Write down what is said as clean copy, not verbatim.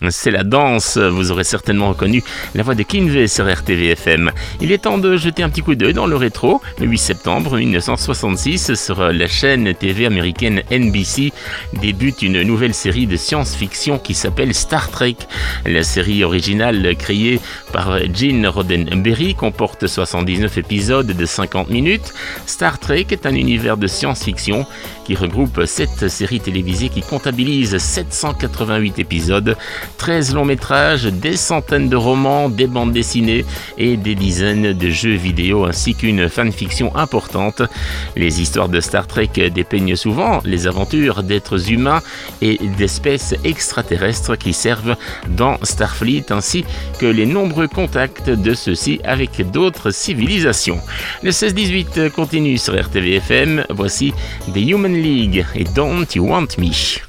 C'est la danse, vous aurez certainement reconnu la voix de Kinvey sur RTV-FM. Il est temps de jeter un petit coup d'œil dans le rétro. Le 8 septembre 1966, sur la chaîne TV américaine NBC, débute une nouvelle série de science-fiction qui s'appelle Star Trek. La série originale créée par Gene Roddenberry comporte 79 épisodes de 50 minutes. Star Trek est un univers de science-fiction qui regroupe 7 séries télévisées qui comptabilisent 788 épisodes, 13 longs métrages, des centaines de romans, des bandes dessinées et des dizaines de jeux vidéo ainsi qu'une fanfiction importante. Les histoires de Star Trek dépeignent souvent les aventures d'êtres humains et d'espèces extraterrestres qui servent dans Starfleet ainsi que les nombreux contacts de ceux-ci avec d'autres civilisations. Le 16-18 continue sur RTV-FM. Voici The Human League et Don't You Want Me.